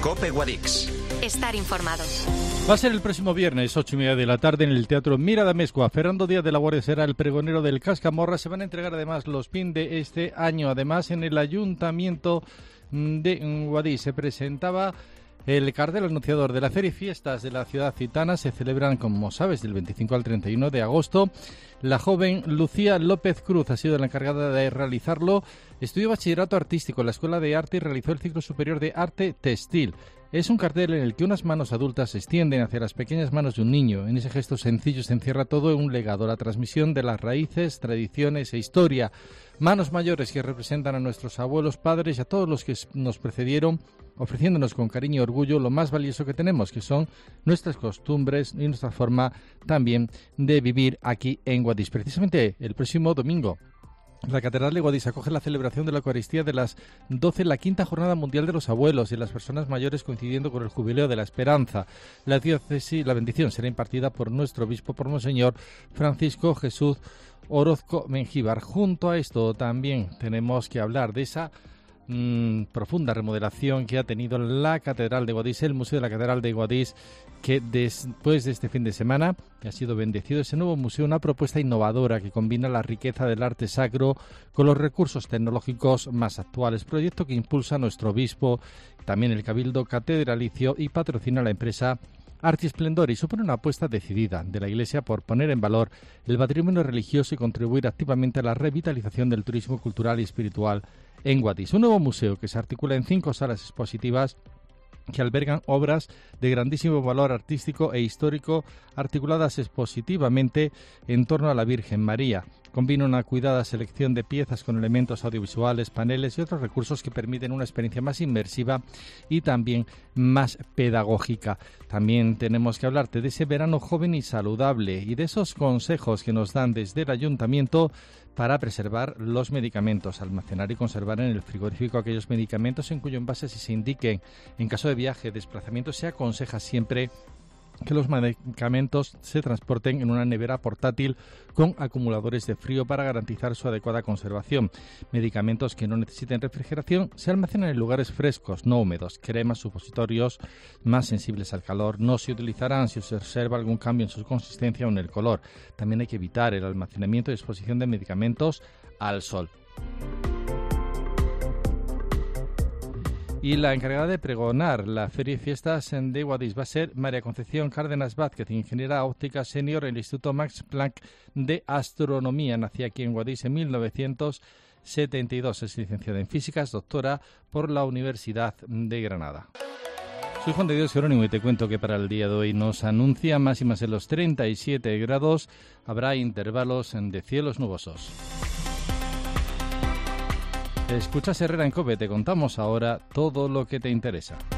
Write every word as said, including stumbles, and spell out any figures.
COPE Guadix. Estar informado. Va a ser el próximo viernes, ocho y media de la tarde, en el Teatro Mira de Amezcua. Fernando Díaz de la Guardia será el pregonero del Cascamorra. Se van a entregar además los pin de este año. Además, en el Ayuntamiento de Guadix se presentaba el cartel anunciador de la Feria y Fiestas de la ciudad gitana. Se celebran, como sabes, del veinticinco al treinta y uno de agosto. La joven Lucía López Cruz ha sido la encargada de realizarlo. Estudió bachillerato artístico en la Escuela de Arte y realizó el ciclo superior de Arte Textil. Es un cartel en el que unas manos adultas se extienden hacia las pequeñas manos de un niño. En ese gesto sencillo se encierra todo en un legado, la transmisión de las raíces, tradiciones e historia. Manos mayores que representan a nuestros abuelos, padres y a todos los que nos precedieron, ofreciéndonos con cariño y orgullo lo más valioso que tenemos, que son nuestras costumbres y nuestra forma también de vivir aquí en Guadix. Precisamente el próximo domingo, la Catedral de Guadix acoge la celebración de la Eucaristía de las doce, la quinta Jornada Mundial de los Abuelos y las Personas Mayores, coincidiendo con el Jubileo de la Esperanza. La diócesis, la bendición será impartida por nuestro obispo, por Monseñor Francisco Jesús Orozco Mengíbar. Junto a esto también tenemos que hablar de esa mmm, profunda remodelación que ha tenido la Catedral de Guadix, el Museo de la Catedral de Guadix, que después de este fin de semana que ha sido bendecido ese nuevo museo, una propuesta innovadora que combina la riqueza del arte sacro con los recursos tecnológicos más actuales, proyecto que impulsa nuestro obispo, también el Cabildo Catedralicio, y patrocina la empresa Arte y Esplendor, y supone una apuesta decidida de la Iglesia por poner en valor el patrimonio religioso y contribuir activamente a la revitalización del turismo cultural y espiritual en Guadix. Un nuevo museo que se articula en cinco salas expositivas que albergan obras de grandísimo valor artístico e histórico articuladas expositivamente en torno a la Virgen María. Combina una cuidada selección de piezas con elementos audiovisuales, paneles y otros recursos que permiten una experiencia más inmersiva y también más pedagógica. También tenemos que hablarte de ese verano joven y saludable y de esos consejos que nos dan desde el Ayuntamiento para preservar los medicamentos, almacenar y conservar en el frigorífico aquellos medicamentos en cuyo envase, si se indiquen en caso de viaje, desplazamiento, se aconseja siempre que los medicamentos se transporten en una nevera portátil con acumuladores de frío para garantizar su adecuada conservación. Medicamentos que no necesiten refrigeración se almacenan en lugares frescos, no húmedos. Cremas, supositorios más sensibles al calor no se utilizarán si se observa algún cambio en su consistencia o en el color. También hay que evitar el almacenamiento y exposición de medicamentos al sol. Y la encargada de pregonar la Feria y Fiestas de Guadix va a ser María Concepción Cárdenas Vázquez, ingeniera óptica senior en el Instituto Max Planck de Astronomía. Nació aquí en Guadix en mil novecientos setenta y dos. Es licenciada en Físicas, doctora por la Universidad de Granada. Soy Juan de Dios Jerónimo y te cuento que para el día de hoy nos anuncia máximas en los treinta y siete grados. Habrá intervalos de cielos nubosos. Escuchas Herrera en COPE, te contamos ahora todo lo que te interesa.